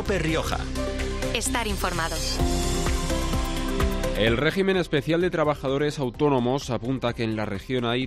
COPE Rioja. Estar informado. El régimen especial de trabajadores autónomos apunta que en la región hay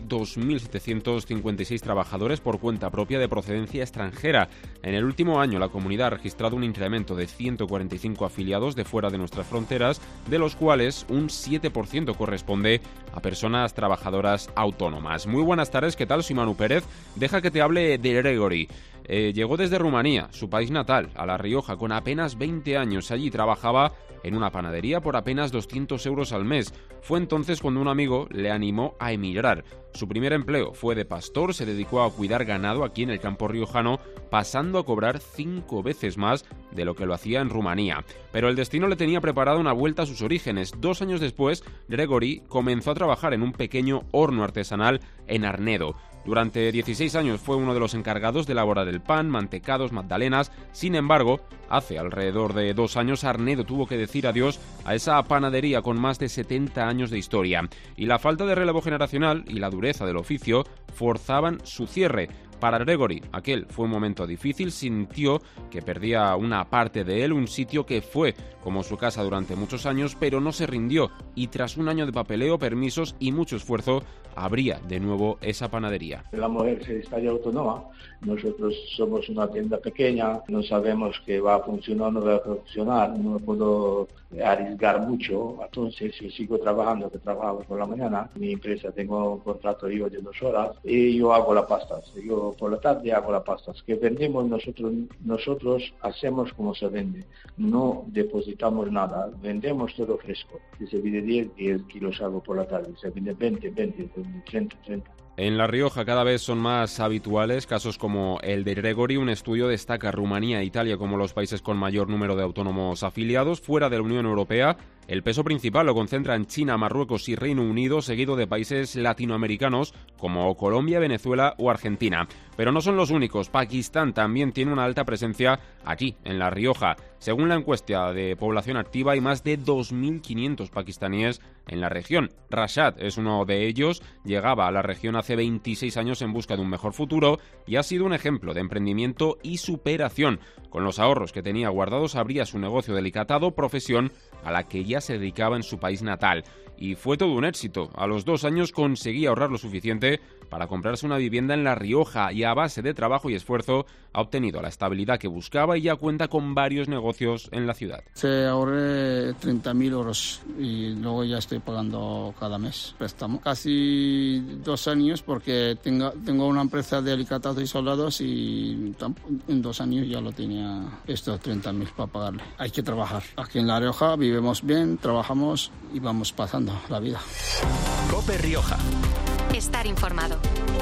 2.756 trabajadores por cuenta propia de procedencia extranjera. En el último año, la comunidad ha registrado un incremento de 145 afiliados de fuera de nuestras fronteras, de los cuales un 7% corresponde a personas trabajadoras autónomas. Muy buenas tardes, ¿qué tal? Soy Manu Pérez. Deja que te hable de Gregory. Llegó desde Rumanía, su país natal, a La Rioja, con apenas 20 años. Allí trabajaba en una panadería por apenas 200 euros al mes. Fue entonces cuando un amigo le animó a emigrar. Su primer empleo fue de pastor, se dedicó a cuidar ganado aquí en el campo riojano, pasando a cobrar 5 veces más de lo que lo hacía en Rumanía. Pero el destino le tenía preparada una vuelta a sus orígenes. 2 años después, Gregory comenzó a trabajar en un pequeño horno artesanal en Arnedo. Durante 16 años fue uno de los encargados de elaborar el pan, mantecados, magdalenas. Sin embargo, hace alrededor de 2 años Arnedo tuvo que decir adiós a esa panadería con más de 70 años de historia. Y la falta de relevo generacional y la dureza del oficio forzaban su cierre. Para Gregory, aquel fue un momento difícil, sintió que perdía una parte de él, un sitio que fue como su casa durante muchos años, pero no se rindió y tras un año de papeleo, permisos y mucho esfuerzo, abría de nuevo esa panadería. La mujer se está ya autónoma, nosotros somos una tienda pequeña, no sabemos que va a funcionar o no va a funcionar, no puedo arriesgar mucho, entonces yo sigo trabajando, que trabajo por la mañana, mi empresa tengo un contrato yo de 2 horas y yo hago las pastas, yo por la tarde hago las pastas, que vendemos nosotros hacemos como se vende, no depositamos nada, vendemos todo fresco, si se pide 10 kilos hago por la tarde, se pide 20, 30. En La Rioja cada vez son más habituales casos como el de Gregory. Un estudio destaca Rumanía e Italia como los países con mayor número de autónomos afiliados. Fuera de la Unión Europea, el peso principal lo concentra en China, Marruecos y Reino Unido, seguido de países latinoamericanos como Colombia, Venezuela o Argentina. Pero no son los únicos. Pakistán también tiene una alta presencia aquí, en La Rioja. Según la encuesta de población activa, hay más de 2.500 pakistaníes en la región. Rashad es uno de ellos. Llegaba a la región hace 26 años en busca de un mejor futuro y ha sido un ejemplo de emprendimiento y superación. Con los ahorros que tenía guardados abría su negocio de alicatado, profesión a la que ya se dedicaba en su país natal. Y fue todo un éxito. A los 2 años conseguía ahorrar lo suficiente para comprarse una vivienda en La Rioja y a base de trabajo y esfuerzo ha obtenido la estabilidad que buscaba y ya cuenta con varios negocios en la ciudad. Se ahorré 30.000 euros y luego ya estoy pagando cada mes préstamo. Casi 2 años porque tengo una empresa de alicatados y soldados y en 2 años ya lo tenía estos 30.000 para pagarle. Hay que trabajar. Aquí en La Rioja vivimos bien, trabajamos y vamos pasando la vida. COPE Rioja. Estar informado.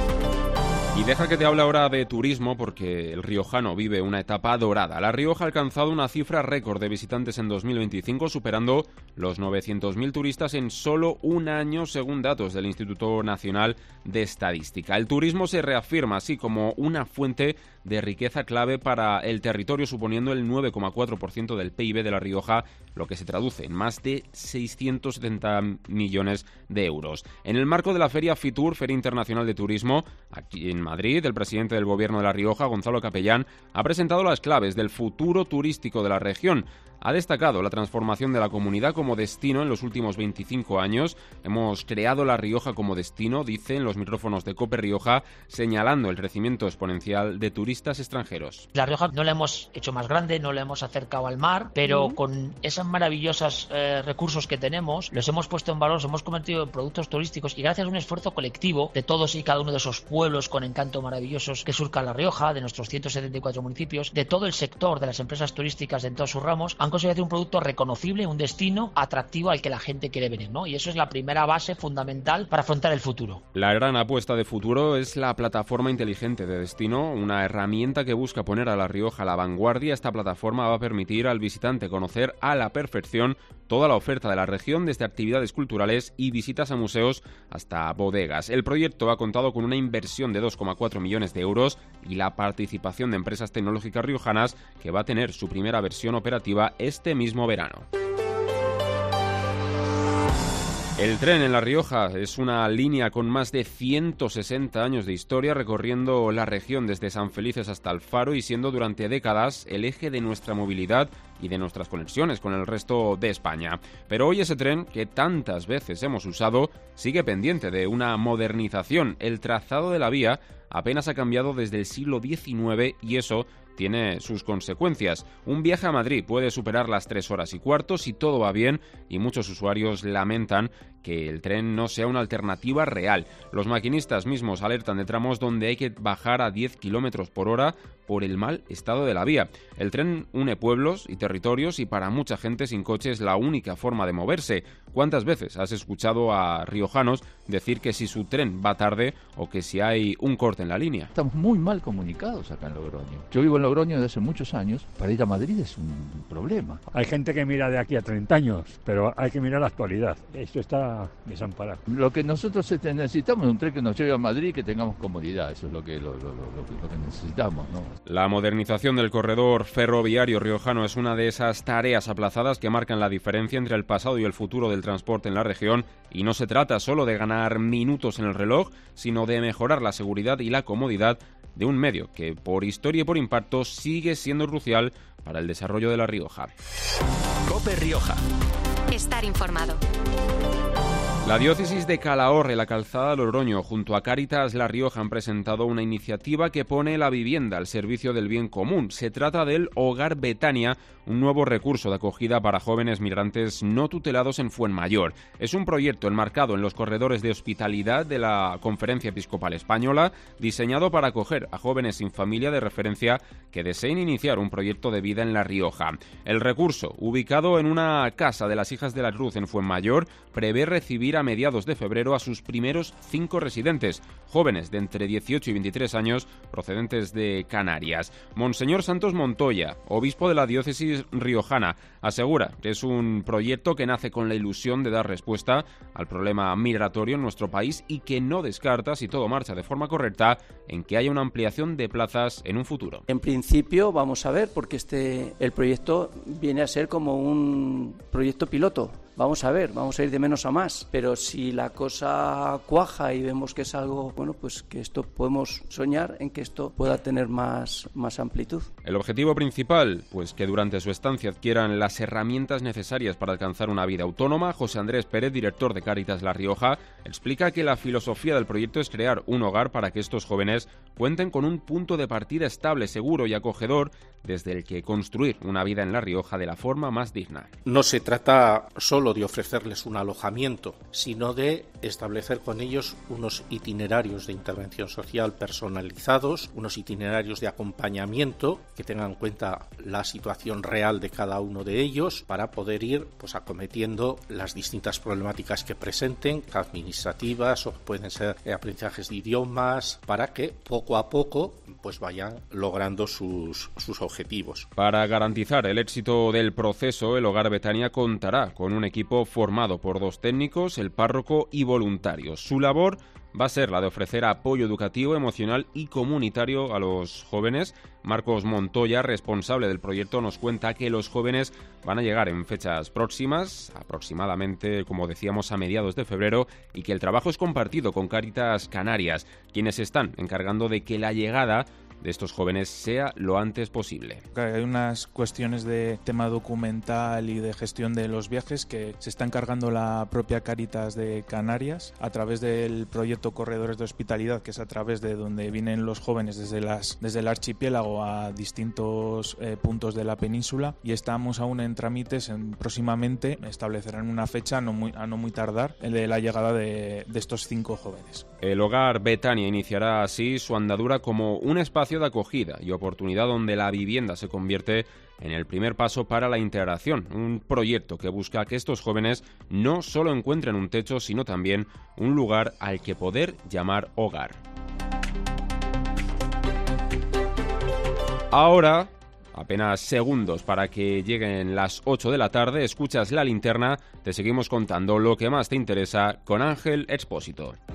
Y deja que te hable ahora de turismo porque el riojano vive una etapa dorada. La Rioja ha alcanzado una cifra récord de visitantes en 2025, superando los 900.000 turistas en solo un año, según datos del Instituto Nacional de Estadística. El turismo se reafirma así como una fuente de riqueza clave para el territorio, suponiendo el 9,4% del PIB de La Rioja, lo que se traduce en más de 670 millones de euros. En el marco de la Feria Fitur, Feria Internacional de Turismo, aquí en Madrid, el presidente del Gobierno de La Rioja, Gonzalo Capellán, ha presentado las claves del futuro turístico de la región. Ha destacado la transformación de la comunidad como destino en los últimos 25 años. Hemos creado La Rioja como destino, dice en los micrófonos de COPE Rioja, señalando el crecimiento exponencial de turistas extranjeros. La Rioja no la hemos hecho más grande, no la hemos acercado al mar, pero con esos maravillosos recursos que tenemos, los hemos puesto en valor, los hemos convertido en productos turísticos y gracias a un esfuerzo colectivo de todos y cada uno de esos pueblos con encanto maravillosos que surca La Rioja, de nuestros 174 municipios, de todo el sector de las empresas turísticas en todos sus ramos, han conseguido hacer un producto reconocible, un destino atractivo al que la gente quiere venir, ¿no? Y eso es la primera base fundamental para afrontar el futuro. La gran apuesta de futuro es la plataforma inteligente de destino, una herramienta que busca poner a La Rioja a la vanguardia. Esta plataforma va a permitir al visitante conocer a la perfección toda la oferta de la región, desde actividades culturales y visitas a museos hasta bodegas. El proyecto ha contado con una inversión de 2,4 millones de euros y la participación de empresas tecnológicas riojanas, que va a tener su primera versión operativa este mismo verano. El tren en La Rioja es una línea con más de 160 años de historia, recorriendo la región desde San Felices hasta el Faro y siendo durante décadas el eje de nuestra movilidad y de nuestras conexiones con el resto de España. Pero hoy ese tren, que tantas veces hemos usado, sigue pendiente de una modernización. El trazado de la vía apenas ha cambiado desde el siglo XIX y eso tiene sus consecuencias. Un viaje a Madrid puede superar las 3 horas y cuarto si todo va bien y muchos usuarios lamentan que el tren no sea una alternativa real. Los maquinistas mismos alertan de tramos donde hay que bajar a 10 km por hora por el mal estado de la vía. El tren une pueblos y territorios y para mucha gente sin coche es la única forma de moverse. ¿Cuántas veces has escuchado a riojanos decir que si su tren va tarde o que si hay un corte en la línea? Estamos muy mal comunicados acá en Logroño. Yo vivo en Logroño desde hace muchos años. Para ir a Madrid es un problema. Hay gente que mira de aquí a 30 años, pero hay que mirar la actualidad. Esto está desamparado. Lo que nosotros necesitamos es un tren que nos lleve a Madrid y que tengamos comodidad. Eso es lo que necesitamos, ¿no? La modernización del corredor ferroviario riojano es una de esas tareas aplazadas que marcan la diferencia entre el pasado y el futuro del transporte en la región, y no se trata solo de ganar minutos en el reloj, sino de mejorar la seguridad y la comodidad de un medio que, por historia y por impacto, sigue siendo crucial para el desarrollo de La Rioja. COPE Rioja. Estar informado. La diócesis de Calahorra y la Calzada Logroño, junto a Cáritas La Rioja, han presentado una iniciativa que pone la vivienda al servicio del bien común. Se trata del Hogar Betania, un nuevo recurso de acogida para jóvenes migrantes no tutelados en Fuenmayor. Es un proyecto enmarcado en los corredores de hospitalidad de la Conferencia Episcopal Española, diseñado para acoger a jóvenes sin familia de referencia que deseen iniciar un proyecto de vida en La Rioja. El recurso, ubicado en una casa de las Hijas de la Cruz en Fuenmayor, prevé recibir a mediados de febrero a sus primeros 5 residentes, jóvenes de entre 18 y 23 años procedentes de Canarias. Monseñor Santos Montoya, obispo de la diócesis riojana, asegura que es un proyecto que nace con la ilusión de dar respuesta al problema migratorio en nuestro país y que no descarta, si todo marcha de forma correcta, en que haya una ampliación de plazas en un futuro. En principio vamos a ver, porque el proyecto viene a ser como un proyecto piloto. Vamos a ver, vamos a ir de menos a más, pero si la cosa cuaja y vemos que es algo, bueno, pues que esto podemos soñar en que esto pueda tener más amplitud. El objetivo principal, pues que durante su estancia adquieran las herramientas necesarias para alcanzar una vida autónoma. José Andrés Pérez, director de Cáritas La Rioja, explica que la filosofía del proyecto es crear un hogar para que estos jóvenes cuenten con un punto de partida estable, seguro y acogedor, desde el que construir una vida en La Rioja de la forma más digna. No se trata solo de ofrecerles un alojamiento, sino de establecer con ellos unos itinerarios de intervención social personalizados, unos itinerarios de acompañamiento que tengan en cuenta la situación real de cada uno de ellos para poder ir acometiendo las distintas problemáticas que presenten, administrativas o pueden ser aprendizajes de idiomas, para que poco a poco vayan logrando sus objetivos. Para garantizar el éxito del proceso, el Hogar Betania contará con un equipo formado por 2 técnicos, el párroco y voluntarios. Su labor va a ser la de ofrecer apoyo educativo, emocional y comunitario a los jóvenes. Marcos Montoya, responsable del proyecto, nos cuenta que los jóvenes van a llegar en fechas próximas, aproximadamente, como decíamos, a mediados de febrero, y que el trabajo es compartido con Cáritas Canarias, quienes están encargando de que la llegada de estos jóvenes sea lo antes posible. Hay unas cuestiones de tema documental y de gestión de los viajes que se está encargando la propia Cáritas de Canarias a través del proyecto Corredores de Hospitalidad, que es a través de donde vienen los jóvenes desde el archipiélago a distintos puntos de la península, y estamos aún en trámites. Próximamente establecerán una fecha a no muy tardar de la llegada de estos 5 jóvenes. El Hogar Betania iniciará así su andadura como un espacio de acogida y oportunidad donde la vivienda se convierte en el primer paso para la integración, un proyecto que busca que estos jóvenes no solo encuentren un techo, sino también un lugar al que poder llamar hogar. Ahora, apenas segundos para que lleguen las 8 de la tarde, escuchas La Linterna, te seguimos contando lo que más te interesa con Ángel Expósito.